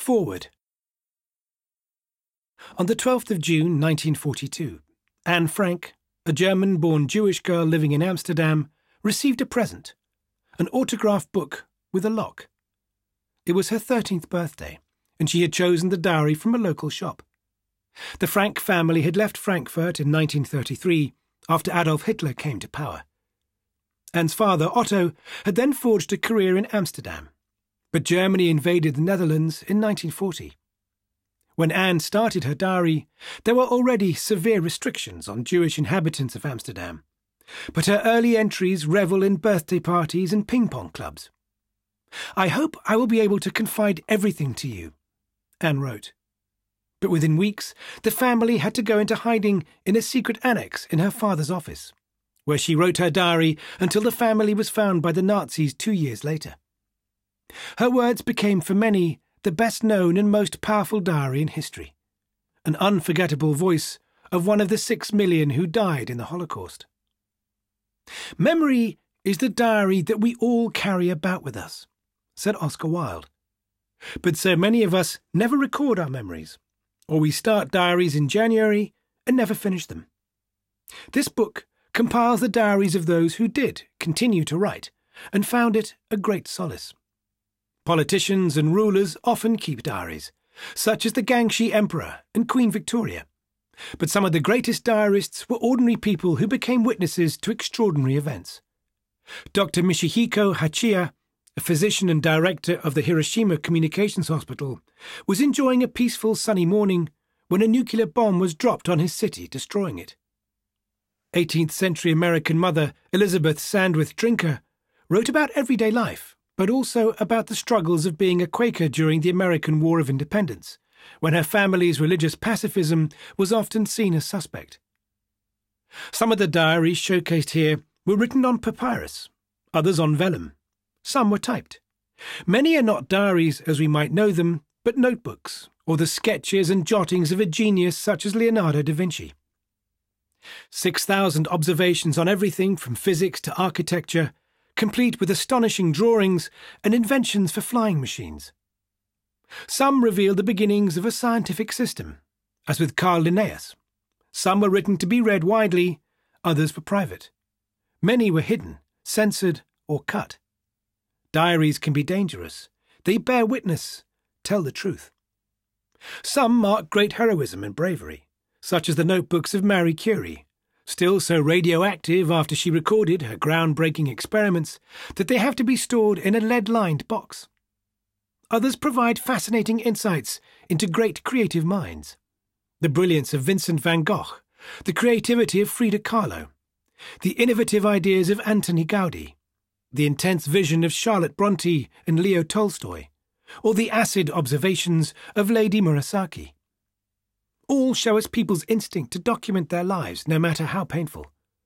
Forward. On the 12th of June 1942, Anne Frank, a German-born Jewish girl living in Amsterdam, received a present, an autographed book with a lock. It was her 13th birthday, and she had chosen the diary from a local shop. The Frank family had left Frankfurt in 1933 after Adolf Hitler came to power. Anne's father, Otto, had then forged a career in Amsterdam, but Germany invaded the Netherlands in 1940. When Anne started her diary, there were already severe restrictions on Jewish inhabitants of Amsterdam, but her early entries revel in birthday parties and ping-pong clubs. "I hope I will be able to confide everything to you," Anne wrote. But within weeks, the family had to go into hiding in a secret annex in her father's office, where she wrote her diary until the family was found by the Nazis 2 years later. Her words became for many the best-known and most powerful diary in history, an unforgettable voice of one of the 6 million who died in the Holocaust. "Memory is the diary that we all carry about with us," said Oscar Wilde. But so many of us never record our memories, or we start diaries in January and never finish them. This book compiles the diaries of those who did continue to write and found it a great solace. Politicians and rulers often keep diaries, such as the Gangxi Emperor and Queen Victoria. But some of the greatest diarists were ordinary people who became witnesses to extraordinary events. Dr. Michihiko Hachiya, a physician and director of the Hiroshima Communications Hospital, was enjoying a peaceful sunny morning when a nuclear bomb was dropped on his city, destroying it. 18th-century American mother Elizabeth Sandwith Drinker wrote about everyday life, but also about the struggles of being a Quaker during the American War of Independence, when her family's religious pacifism was often seen as suspect. Some of the diaries showcased here were written on papyrus, others on vellum. Some were typed. Many are not diaries as we might know them, but notebooks, or the sketches and jottings of a genius such as Leonardo da Vinci. 6,000 observations on everything from physics to architecture, complete with astonishing drawings and inventions for flying machines. Some reveal the beginnings of a scientific system, as with Carl Linnaeus. Some were written to be read widely, others were private. Many were hidden, censored, or cut. Diaries can be dangerous. They bear witness, tell the truth. Some mark great heroism and bravery, such as the notebooks of Marie Curie, still so radioactive after she recorded her groundbreaking experiments that they have to be stored in a lead-lined box. Others provide fascinating insights into great creative minds. The brilliance of Vincent van Gogh, the creativity of Frida Kahlo, the innovative ideas of Antoni Gaudi, the intense vision of Charlotte Brontë and Leo Tolstoy, or the acid observations of Lady Murasaki. All show us people's instinct to document their lives, no matter how painful.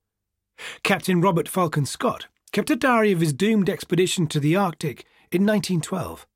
Captain Robert Falcon Scott kept a diary of his doomed expedition to the Arctic in 1912.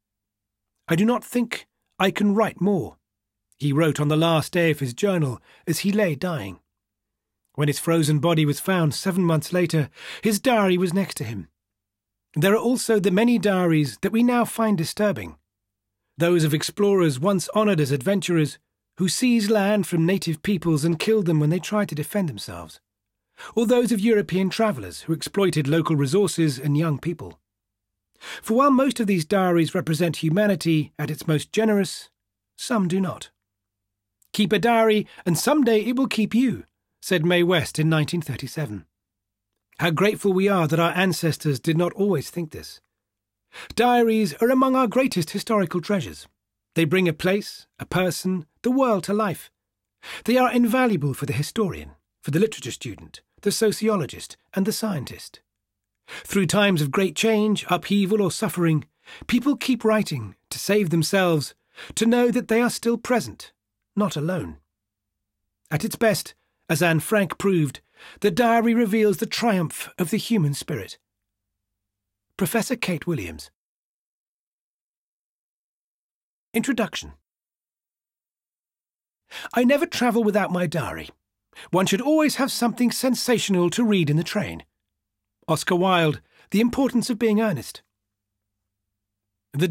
"I do not think I can write more," he wrote on the last day of his journal as he lay dying. When his frozen body was found 7 months later, his diary was next to him. There are also the many diaries that we now find disturbing. Those of explorers once honoured as adventurers who seized land from native peoples and killed them when they tried to defend themselves. Or those of European travellers who exploited local resources and young people. For while most of these diaries represent humanity at its most generous, some do not. "Keep a diary, and someday it will keep you," said Mae West in 1937. How grateful we are that our ancestors did not always think this. Diaries are among our greatest historical treasures. They bring a place, a person, the world to life. They are invaluable for the historian, for the literature student, the sociologist, and the scientist. Through times of great change, upheaval, or suffering, people keep writing to save themselves, to know that they are still present, not alone. At its best, as Anne Frank proved, the diary reveals the triumph of the human spirit. Professor Kate Williams. Introduction. I never travel without my diary. One should always have something sensational to read in the train. Oscar Wilde, The Importance of Being Earnest.